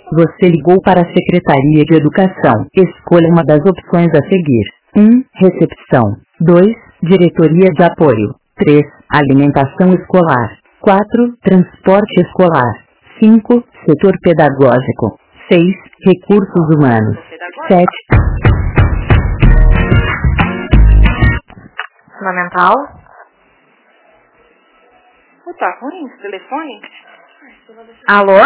Você ligou para a Secretaria de Educação. Escolha uma das opções a seguir. 1. Recepção. 2. Diretoria de Apoio. 3. Alimentação escolar. 4. Transporte escolar. 5. Setor pedagógico. 6. Recursos humanos. 7. Fundamental. Tá ruim esse telefone? Alô?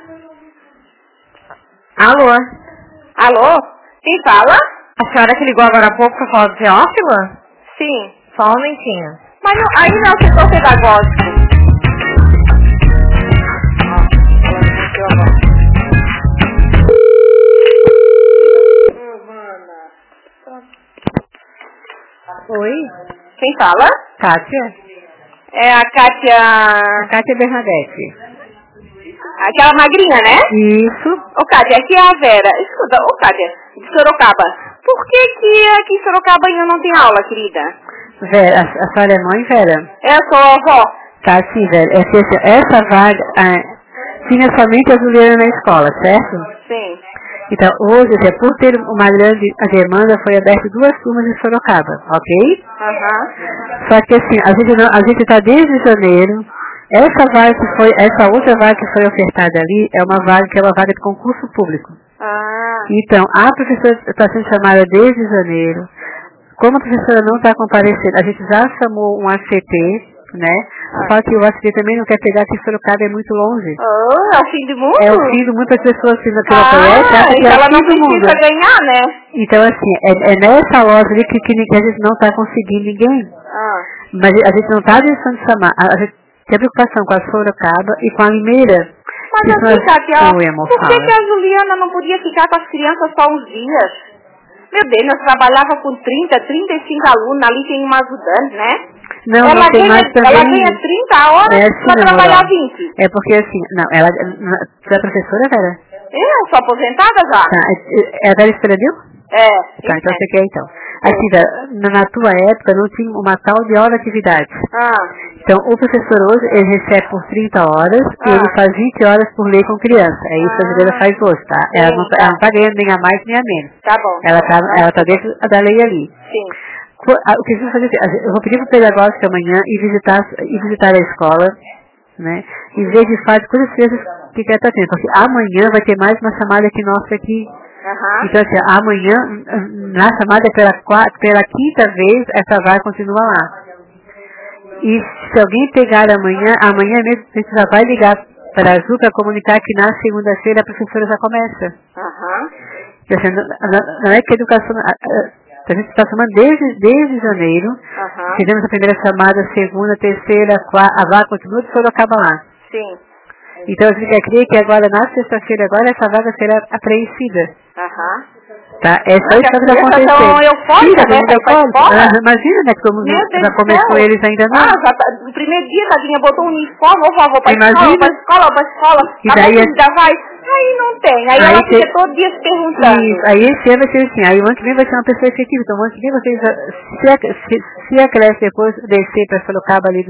Alô? Alô? Quem fala? A senhora que ligou agora há pouco para falar do Teófilo? Sim. Só um momentinho. Mas não, aí não é o setor pedagógico. Oi? Quem fala? Kátia? É a Kátia... Kátia Bernadette. Aquela magrinha, né? Isso. Ô, Kátia, aqui é a Vera. Escuta, ô, Kátia, de Sorocaba. Por que aqui em Sorocaba ainda não tem aula, querida? Vera, a senhora é mãe, Vera? Eu sou a avó. Tá, sim, Vera. É que essa vaga tinha somente a Juliana na escola, certo? Sim. Então, hoje, por ter uma grande demanda, foi aberto 2 turmas em Sorocaba, ok? Aham. Só que assim, a gente está desde janeiro. Essa outra vaga que foi ofertada ali é uma vaga de concurso público. Ah. Então, a professora está sendo chamada desde janeiro. Como a professora não está comparecendo, a gente já chamou um ACT, né? Só que o ACT também não quer pegar, que Sorocaba é muito longe. Oh, é o fim do mundo? É o fim de muitas pessoas que não conhecem, acham que é ela o fim não do mundo. precisa ganhar, né? Então, assim, é nessa loja ali que a gente não está conseguindo ninguém. Ah. Mas a gente não está deixando de chamar. A gente tem preocupação com a Sorocaba e com a Limeira. Mas assim, Kátia, por que fala. a Juliana não podia ficar com as crianças só uns dias? Meu Deus, nós trabalhava com 30, 35 alunos, ali tem uma ajudante, né? Não, ela não tem ganha, mais também. Ela ganha 30 horas assim, para trabalhar 20. É porque assim, não, você é professora, Vera? Eu sou aposentada já. Tá, é a Vera Esperadil? É. Tá, então você quer então. Assim, na tua época não tinha uma tal de hora de atividade. Então, o professor hoje, ele recebe por 30 horas e ele faz 20 horas por lei com criança. É isso que a Juliana faz hoje, tá? Sim, ela não tá ganhando nem a mais nem a menos. Tá bom. Ela tá dentro da lei ali. Sim. O que a gente vai fazer assim, eu vou pedir pro pedagógico amanhã e visitar a escola, né? E ver de fato quantas crianças que ela está tendo. Porque amanhã vai ter mais uma chamada aqui nossa aqui. Então, assim, amanhã, na chamada pela quinta vez, essa vaga continua lá. E se alguém pegar amanhã mesmo, a gente já vai ligar para a Ju para comunicar que na segunda-feira a professora já começa. Então, assim, não é que a educação... A gente está chamando desde janeiro. Fizemos a primeira chamada, a segunda, a terceira, a vaga continua de Sorocaba lá. Sim. Então a gente quer crer que agora, na sexta-feira, essa vaga será preenchida. Tá? É só isso que vai acontecer. Então, eufórica, né? Imagina, né? Que todo mundo já começou, eles ainda não. No primeiro dia, tadinha, botou um uniforme, vou pra escola. E daí ainda vai. Aí não tem. Aí ela fica todo dia se perguntando. Isso. Aí esse ano vai ser assim. Aí o ano que vem vai ser uma pessoa efetiva. Então o ano que vem vocês, se a creche depois descer para Sorocaba ali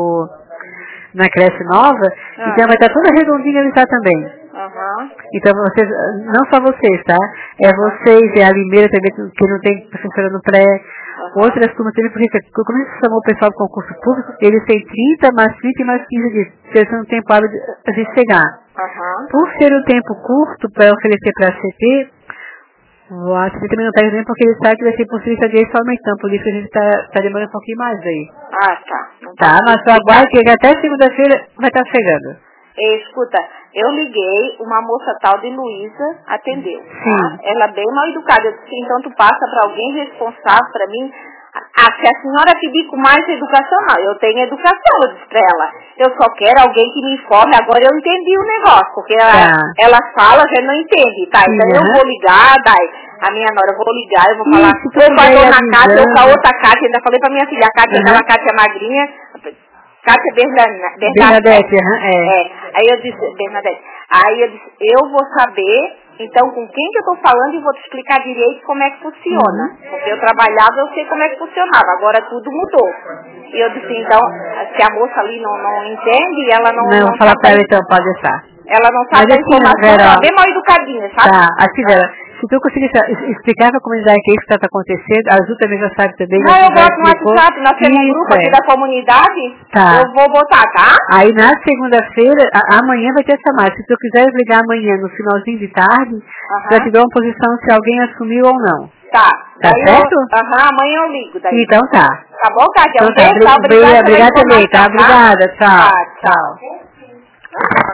na creche nova, então vai estar toda redondinha ali tá também. Então vocês, não só vocês, tá? É vocês, é a Limeira também, que não tem professora no pré, outras turmas também, porque como a gente chamou o pessoal do concurso público, eles têm 30 e mais 15 dias, eles não têm tempo de chegar. Por ser um tempo curto para oferecer para a CT, o ACT também não está dizendo porque ele sabe que vai ser por 30 dias somente, então por isso que a gente está demorando um pouquinho mais aí. Tá, mas só aguarde que até segunda-feira vai estar chegando. Escuta, eu liguei, uma moça tal de Luísa atendeu. Sim. Ela bem mal educada. Eu disse, então tu passa para alguém responsável para mim. Se a senhora pedir com mais educação, não. Eu tenho educação, eu disse para ela. Eu só quero alguém que me informe. Agora eu entendi o negócio, porque ela fala, já não entende, tá? Então eu vou ligar, a minha nora, eu vou ligar, eu vou falar, ou para a dona Cátia, ou para outra Cátia. Ainda falei para minha filha, a Cátia, aquela Cátia magrinha, Cátia Bernadette. Aí eu disse, Bernadette, eu vou saber, então, com quem que eu estou falando e vou te explicar direito como é que funciona. Porque eu trabalhava, eu sei como é que funcionava, agora tudo mudou. E eu disse, então, se a moça ali não entende, ela não... Não, fala para ela então, pode deixar. Ela não sabe a informação, ela é bem mal educadinha, sabe? Tá, assim, Vera, se tu conseguir explicar pra comunidade que é isso que está acontecendo, a Azul também já sabe também. Não, eu boto no WhatsApp, nós temos um grupo aqui da comunidade, eu vou botar, tá? Aí na segunda-feira, amanhã vai ter chamada. Se tu quiser ligar amanhã no finalzinho de tarde, já te dou uma posição se alguém assumiu ou não. Tá. Tá certo? Amanhã eu ligo daí. Então tá. Tá bom, Kátia? Então, tá. Obrigada também, tá? Obrigada, tchau. Tá, tchau.